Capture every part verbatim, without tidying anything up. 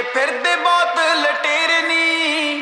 ਫਿਰਦੇ ਬਹੁਤ ਲਟੇਰੇ ਨੀ।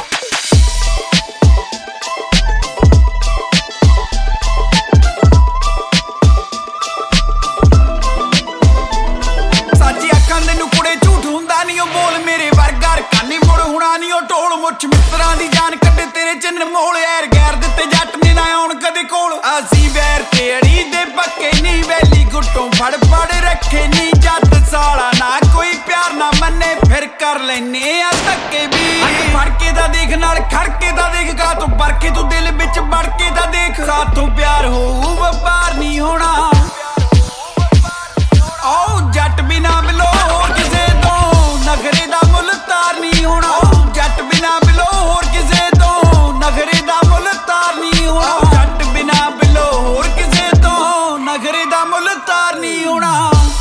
ਸਾਜੀ ਅੱਖਾਂ ਦੇ ਨੂੰ ਕੁੜੇ ਝੂਠ ਹੁੰਦਾ ਨੀ, ਉਹ ਬੋਲ ਮੇਰੇ ਵਰਗਾ ਰਕਾਨੀ ਮੁੜ ਹੁਣਾ ਨੀ। ਉਹ ਢੋਲ ਮੁੱਛ ਮਿੱਤਰਾਂ ਦੀ ਜਾਨ ਕੱਢੇ ਤੇਰੇ ਚੰਨ ਮੋਲ। ਐਰ ਗੈਰ ਦਿੱਤੇ ਜੱਟ ਨੇ ਨਾ ਆਉਣ ਕਦੇ ਕੋਲ। ਅਸੀਂ ਵੈਰ ਤੇ ਅੜੀ ਦੇ ਪੱਕੇ ਨੀ, ਵੈਲੀ ਗੁੱਟੋਂ ਫੜ ਫੜ ਰੱਖੇ ਨੀ। ਜੱਟ ਸਾਲਾ ਨਾ ਕੋਈ ਪਿਆਰ ਨਾ ਮੰਨੇ, ਫਿਰ ਕਰ ਲੈਨੇ ਆ ਧੱਕੇ ਵੀ। ਹੱਥ ਫੜ ਕੇ ਤਾਂ ਦੇਖ, ਨਾਲ ਖੜ ਕੇ ਤਾਂ ਦੇਖ, ਗਾ ਤੂੰ ਬਰਕੇ ਤੂੰ ਦਿਲ ਵਿੱਚ ਵੜ ਕੇ ਤਾਂ ਦੇਖ। ਸਾਥੋਂ ਪਿਆਰ ਹੋਊ ਵਪਾਰ ਨਹੀਂ ਹੋਣਾ। ਓ ਜੱਟ ਬਿਨਾ ਬਿਲੋ ਹੋਰ ਕਿਸੇ ਤੋਂ ਨਖਰੇ ਦਾ ਮੁੱਲ ਤਾਰ ਨਹੀਂ ਹੋਣਾ। ਜੱਟ ਬਿਨਾ ਬਿਲੋ ਹੋਰ ਕਿਸੇ ਤੋਂ ਨਖਰੇ ਦਾ ਮੁੱਲ ਤਾਰ ਨਹੀਂ ਹੋਣਾ। ਜੱਟ ਬਿਨਾ ਬਿਲੋ ਹੋਰ ਕਿਸੇ ਤੋਂ ਨਖਰੇ ਦਾ ਮੁੱਲ ਤਾਰ ਨਹੀਂ ਹੋਣਾ।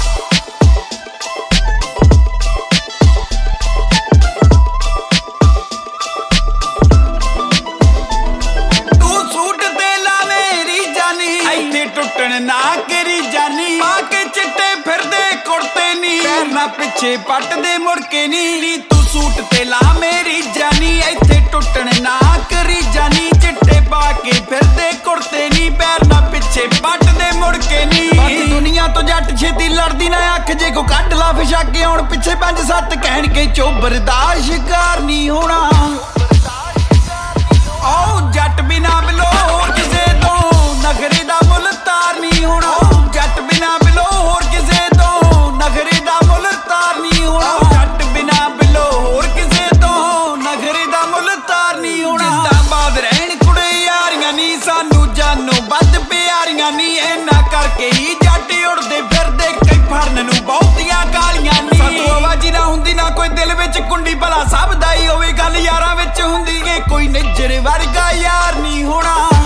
ਤੂੰ ਸੂਟ ਤੇ ਲਾ ਮੇਰੀ ਜਾਨੀ, ਇੱਥੇ ਟੁੱਟਣ ਨਾ ਕਰੀ ਜਾਨੀ। ਪਾ ਕੇ ਚਿੱਟੇ ਫਿਰਦੇ ਕੁੜਤੇ ਨੀ, ਪੈਰ ਨਾ ਪਿੱਛੇ ਪੱਟਦੇ ਮੁੜ ਕੇ ਨੀ। ਤੂੰ ਸੂਟ ਤੇ ਲਾ ਮੇਰੀ ਜਾਨੀ, ਇੱਥੇ ਟੁੱਟਣ ਨਾ ਕਰੀ ਜਾਨੀ। ਚਿੱਟੇ ਪਾ ਕੇ ਫਿਰਦੇ ਕੁੜਤੇ ਨੀ, ਪੈਰ ਨਾ ਪਿੱਛੇ ਪੱਟਦੇ ਮੁੜ ਕੇ ਨੀ। ਬਾਕੀ ਦੁਨੀਆ ਤੋਂ ਜੱਟ ਛੇਤੀ ਲੜਦੀ ਨਾ ਅੱਖ, ਜੇ ਕੋ ਕੱਢ ਲਾ ਫਿਸ਼ਾ ਕੇ ਆਉਣ ਪਿੱਛੇ ਪੰਜ ਸੱਤ ਕਹਿਣ ਕੇ ਚੋਬਰ ਦਾ ਸ਼ਿਕਾਰ ਨਹੀਂ ਹੋਣਾ। ਓ ਜੱਟ ਬਿਨਾ ਬਿਲੋ ਹੋਰ ਕਿਸੇ ਤੋਂ ਨਖਰੇ ਦਾ ਮੁੱਲ ਤਾਰ ਨਹੀਂ ਹੋਣਾ। ਜੱਟ ਬਿਨਾ ਬਿਲੋ ਹੋਰ ਕਿਸੇ ਤੋਂ ਨਖਰੇ ਦਾ ਮੁੱਲ ਤਾਰ ਨਹੀਂ ਹੋਣਾ। ਜੱਟ ਬਿਨਾ ਬਿਲੋ ਹੋਰ ਕਿਸੇ ਤੋਂ ਨਖਰੇ ਦਾ ਮੁੱਲ ਤਾਰ ਨਹੀਂ ਹੋਣਾ। ਜਿੰਦਾਬਾਦ ਰਹਿਣ ਕੁੜੇ ਯਾਰੀਆਂ ਨੀ, ਸਾਨੂੰ ਜਾਨੋਂ ਵੱਧ ਪਿਆਰੀਆਂ ਨੀ। ਇਹਨਾਂ ਕਰਕੇ ਹੀ ਜੱਟ ਉੜਦੇ ਫਿਰਦੇ, ਕਈ ਫੜਨ ਨੂੰ ਬਹੁਤੀਆਂ ਗਾਲੀਆਂ ਨੀ। ਸਾਤੋਂ ਆਵਾਜ਼ੀ ਨਾ ਹੁੰਦੀ ਨਾ ਕੋਈ ਦਿਲ ਵਿੱਚ ਕੁੰਡੀ, ਭਲਾ ਸਭ ਦਾ ਹੀ ਹੋਵੇ ਗੱਲ ਯਾਰਾਂ ਵਿੱਚ ਹੁੰਦੀ ਏ। ਕੋਈ ਨਿੱਜਰ ਵਰਗਾ ਯਾਰ ਨਹੀਂ ਹੋਣਾ।